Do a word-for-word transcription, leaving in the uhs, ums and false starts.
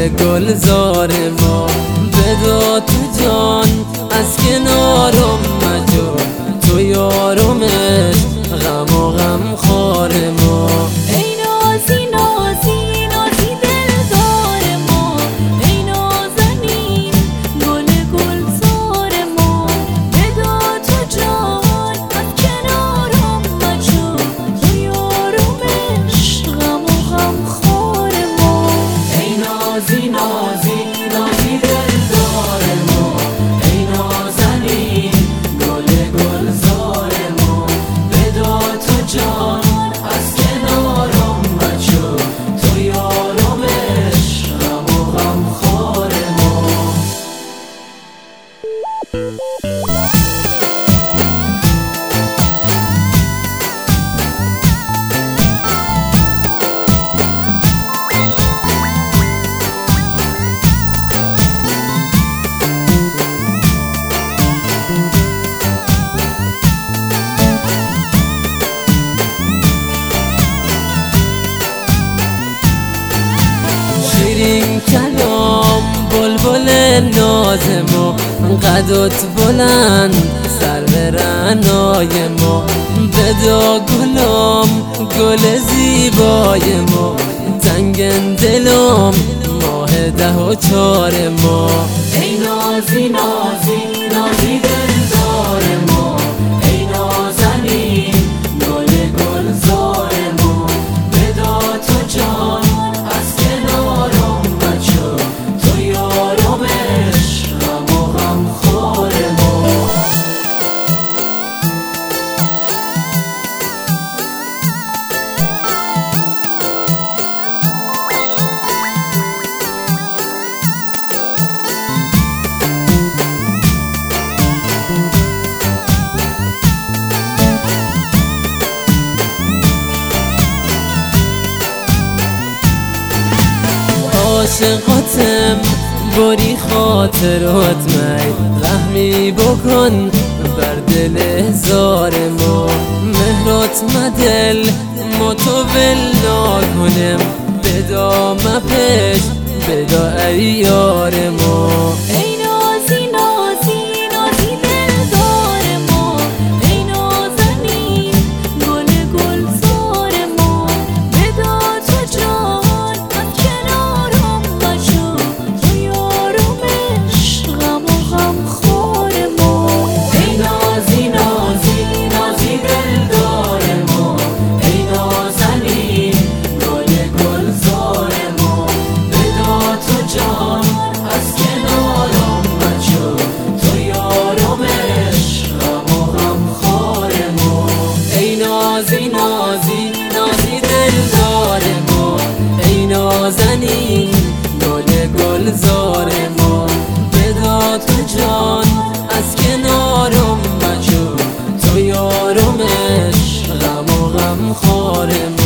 گلزار ما. بدا تو جان از کنارم مجو، تو یارم عشق غم و غم خوار ما. ای نازی نازی نازی دلدار ما، ای نازنین گل گلزار ما. بدا تو جان از کنارم مجو، تو یارم عشق غم و غم خوار ما. ای نازی نازی نازی دلدار ما، ای نازنین گل گلزار ما. بدا تو جان از کنارم مجو، تو یارم عشق غم و غم خوار ما. شیرین کلام بلبل ناز ما، قدت بلند سر به رعنای ما. بدا گلام گل زیبای ما، تنگ دلم ماه ده و چار ما. ای نازی نازی نازی دلدار ما، ای نازنین گل گلزار ما. بدا تو جان از کنارم مجو، تو یارم عشق غم و غم خوار ما. عاشقاتم بری خاطرات می، رحمی بکن بر دل هزار ما. مهرات مدل ما تو ول نکنم، بدا مپش بدا ای یار ما. ای نازی نازی نازی دلدار ما، ای نازنین گل گلزار ما. بدا تو جان از کنارم مجو، تو یارم عشق غم و غم خوار ما. ای نازی نازی نازی دلدار ما، ای نازنین گل گلزار ما. بدا تو جان از کنارم مجو، تو یارم عشق غم و غم خوار ما. ای نازی نازی نازی دلدار ما، ای نازنین گل گلزار ما. بدا تو جان از کنارم مجو، تو یارم عشق غم و غم خوار ما.